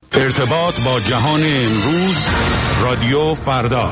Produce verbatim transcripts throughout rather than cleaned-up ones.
ارتباط با جهان امروز، رادیو فردا.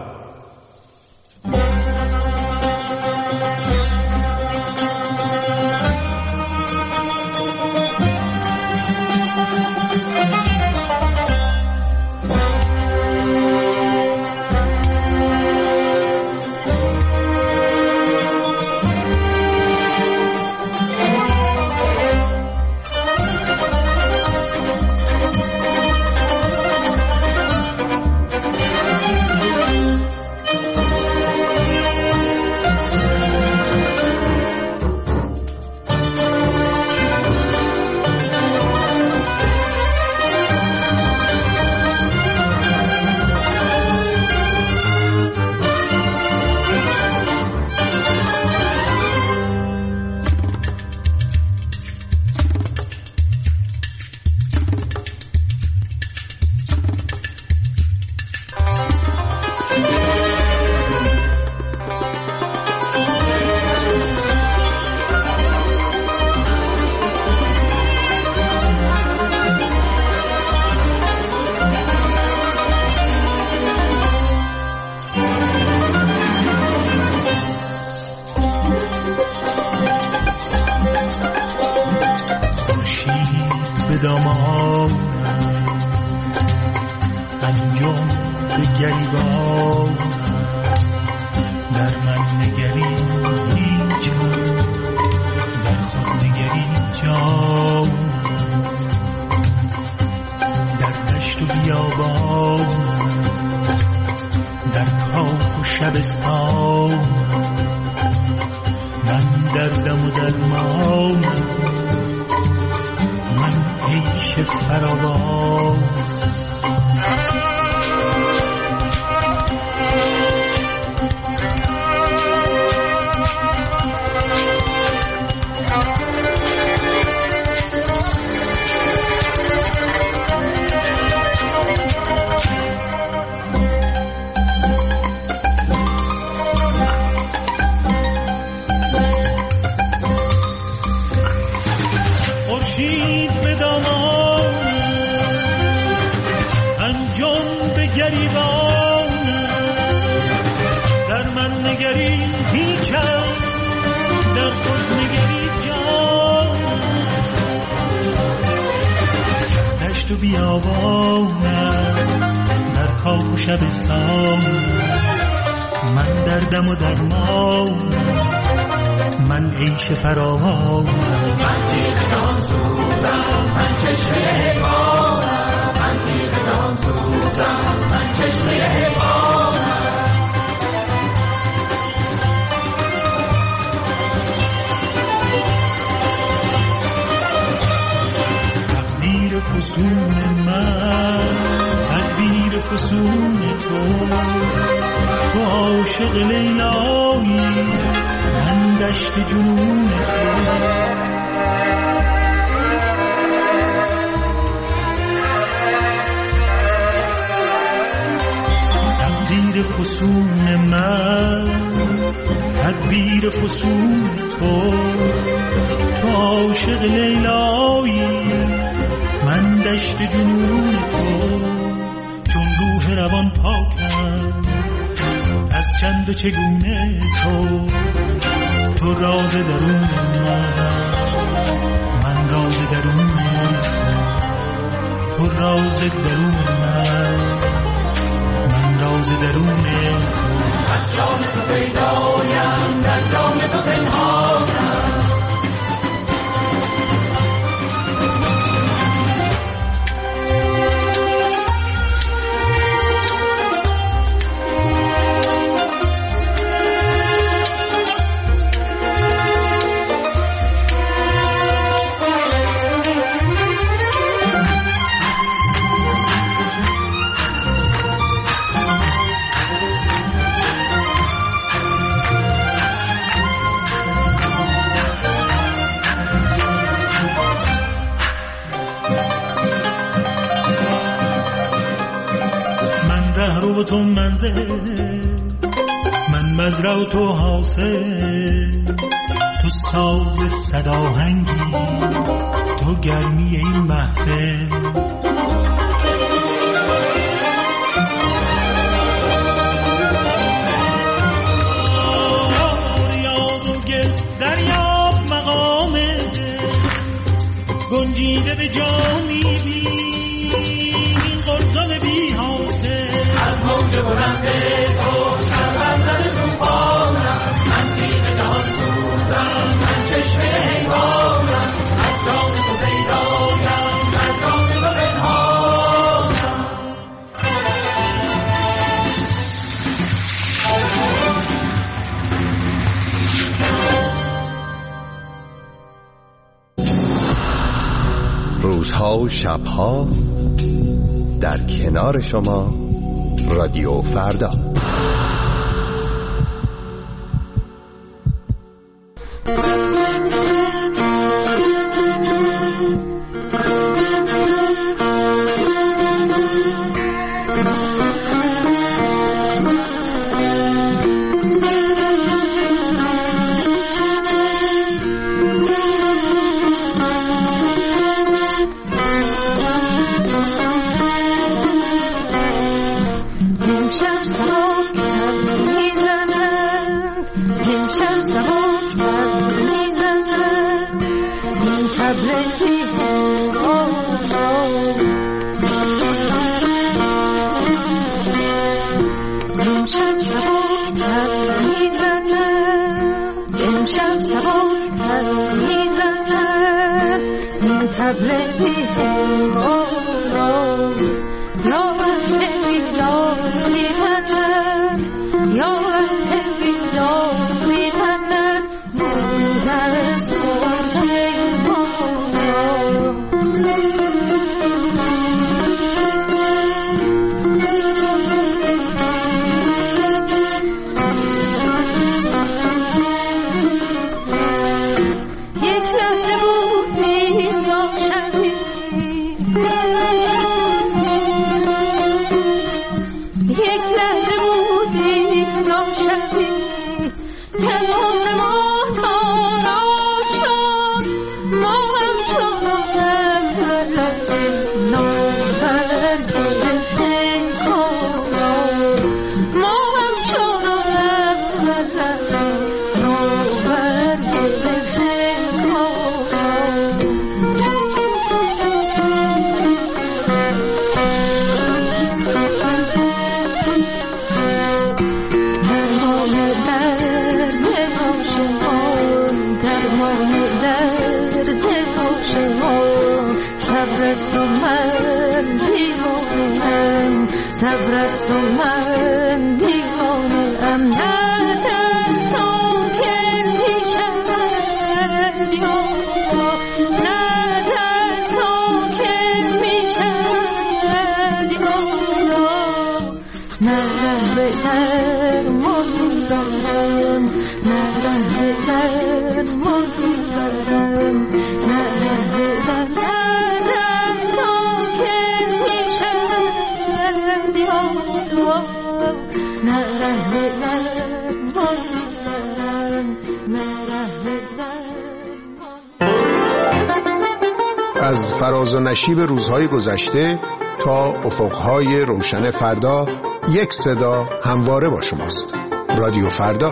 چگونه تو تو راز درون من، من راز درون تو، تو راز درون من، من راز درون تو. از جان تو پیدایم، در جان تو پنهانم. و تو منزل، من مزرع و تو حاصل، تو ساز صداهنگی، تو گرمی این محفل، جا میبین این قرصان بی حاصل از موج بلند تو سرم زده توفانم من تیغ جهان سوزم من چشم حیوانم از جان تو پیدایم از جان تو پنهانم روزها و شبها در کنار شما رادیو فردا. از فراز و نشیب روزهای گذشته تا افقهای روشن فردا، یک صدا همواره با شماست. رادیو فردا.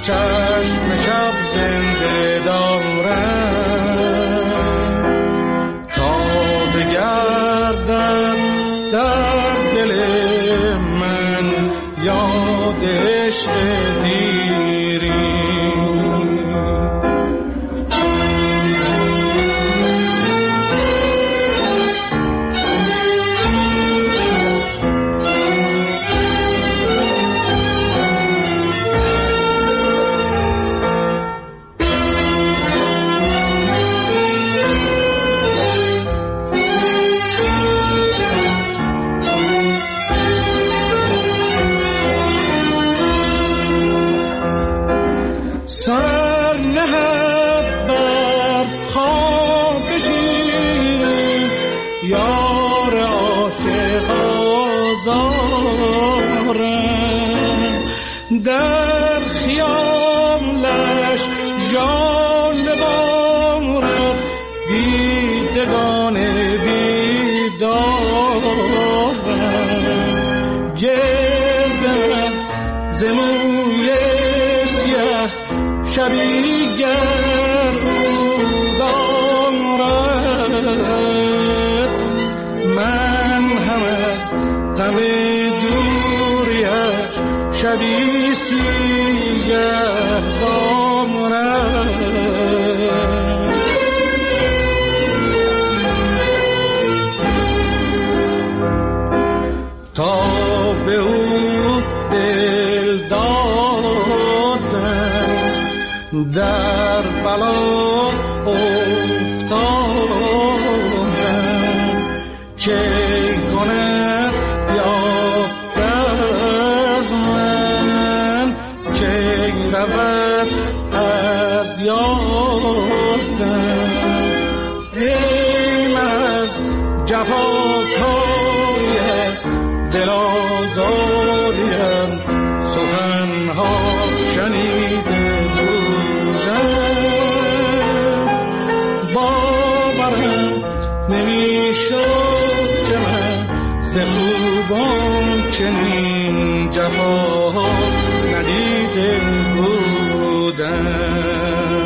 چشم شب زنده دارم تازه گردد در دل من یاد عشق دیری. سر نهد بر خواب شیرین یار عاشق آزارم در خیالش جان بارد دیدگان بیدارم گردن زموی سیه شبی گرد آرد من هم از غم دوریش شبی سیه دارد. تا به او دل دادم در بلا افتادم چه کند یافت از من چه رود از یادم ایم از جفاکای دل آزاریم سخنها شنیده نمیشد که من ز خوبان چنین جفا ندیده بودم.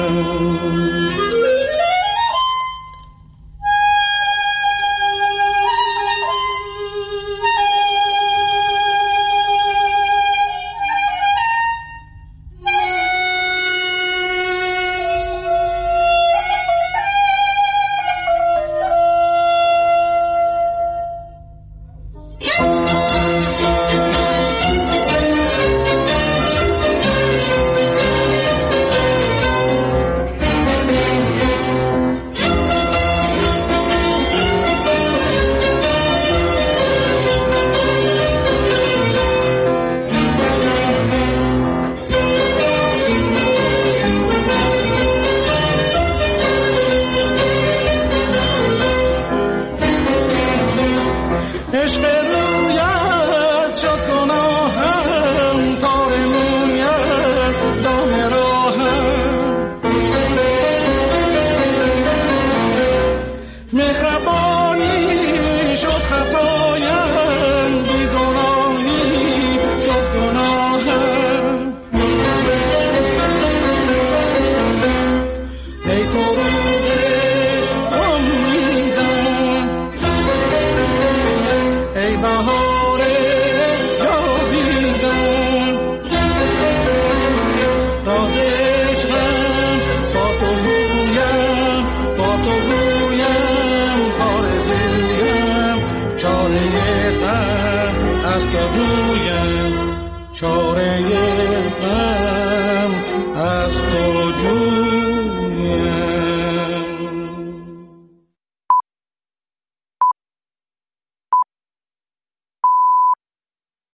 از تو جویم چاره غم از تو